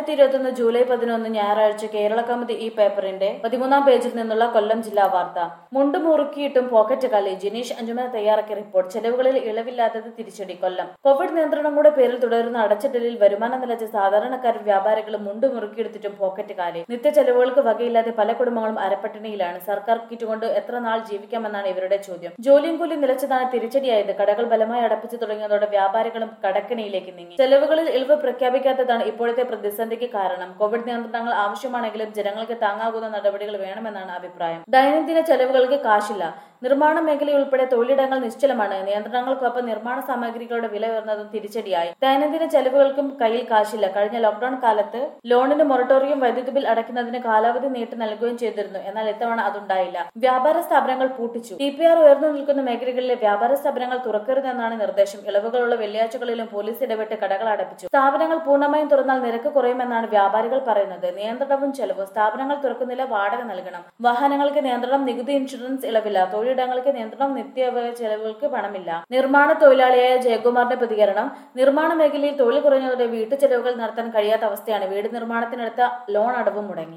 2021 July 11 ഞായറാഴ്ച കേരള കൗമുദി ഈ പേപ്പറിന്റെ 13-ാം പേജിൽ നിന്നുള്ള കൊല്ലം ജില്ലാ വാർത്ത. മുണ്ട് മുറുക്കിയിട്ടും പോക്കറ്റ് കാലി. ജിനീഷ് അഞ്ചുമന തയ്യാറാക്കിയ റിപ്പോർട്ട്. ചെലവുകളിൽ ഇളവില്ലാത്തത് തിരിച്ചടി. കൊല്ലം. കോവിഡ് നിയന്ത്രണങ്ങളുടെ പേരിൽ തുടരുന്ന അടച്ചിടലിൽ വരുമാനം നിലച്ച സാധാരണക്കാരും വ്യാപാരികളും മുണ്ട് മുറുക്കിയെടുത്തിട്ടും പോക്കറ്റ് കാലി. നിത്യ ചെലവുകൾക്ക് വകയില്ലാതെ പല കുടുംബങ്ങളും അരപ്പട്ടിണിയിലാണ്. സർക്കാർ കിറ്റ് കൊണ്ട് എത്ര നാൾ ജീവിക്കാമെന്നാണ് ഇവരുടെ ചോദ്യം. ജോലിയും കൂലി നിലച്ചതാണ് തിരിച്ചടിയായത്. കടകൾ ബലമായി അടപ്പിച്ചു തുടങ്ങിയതോടെ വ്യാപാരികളും കടക്കെണിയിലേക്ക് നീങ്ങി. ചെലവുകളിൽ ഇളവ് പ്രഖ്യാപിക്കാത്തതാണ് ഇപ്പോഴത്തെ പ്രതിസന്ധിക്ക് കാരണം. കോവിഡ് നിയന്ത്രണങ്ങൾ ആവശ്യമാണെങ്കിലും ജനങ്ങൾക്ക് താങ്ങാകുന്ന നടപടികൾ വേണമെന്നാണ് അഭിപ്രായം. ദൈനംദിന ചെലവുകൾക്ക് കാശില്ല. നിർമ്മാണ മേഖലയുൾപ്പെടെ തൊഴിലിടങ്ങൾ നിശ്ചലമാണ്. നിയന്ത്രണങ്ങൾക്കൊപ്പം നിർമ്മാണ സാമഗ്രികളുടെ വില ഉയർന്നതും തിരിച്ചടിയായി. ദൈനംദിന ചെലവുകൾക്കും കയ്യിൽ കാശില്ല. കഴിഞ്ഞ ലോക്ഡൌൺ കാലത്ത് ലോണിന് മൊറട്ടോറിയം, വൈദ്യുതി ബിൽ അടയ്ക്കുന്നതിന് കാലാവധി നീട്ടി നൽകുകയും ചെയ്തിരുന്നു. എന്നാൽ ഇത്തവണ അതുണ്ടായില്ല. വ്യാപാര സ്ഥാപനങ്ങൾ പൂട്ടിച്ചു. TPR ഉയർന്നു നിൽക്കുന്ന മേഖലകളിലെ വ്യാപാര സ്ഥാപനങ്ങൾ തുറക്കരുതെന്നാണ് നിർദ്ദേശം. ഇളവുകളുള്ള വെള്ളിയാഴ്ചകളിലും പോലീസ് ഇടപെട്ട് കടകൾ അടപ്പിച്ചു. സ്ഥാപനങ്ങൾ പൂർണ്ണമായും തുറന്നാൽ നിരക്ക് കുറയുമെന്നാണ് വ്യാപാരികൾ പറയുന്നത്. നിയന്ത്രണവും ചെലവും. സ്ഥാപനങ്ങൾ തുറക്കുന്നില്ല, വാടക നൽകണം. വാഹനങ്ങൾക്ക് നിയന്ത്രണം, നികുതി, ഇൻഷുറൻസ് ഇളവില്ല. തൊഴിലിടങ്ങൾക്ക് നിയന്ത്രണം, നിത്യോപയോഗ ചെലവുകൾക്ക് പണമില്ല. നിർമ്മാണ തൊഴിലാളിയായ ജയകുമാറിന്റെ പ്രതികരണം: നിർമ്മാണ മേഖലയിൽ തൊഴിൽ കുറഞ്ഞതോടെ വീട്ടു ചെലവുകൾ നടത്താൻ കഴിയാത്ത അവസ്ഥയാണ്. വീട് നിർമ്മാണത്തിനെടുത്ത ലോൺ അടവും മുടങ്ങി.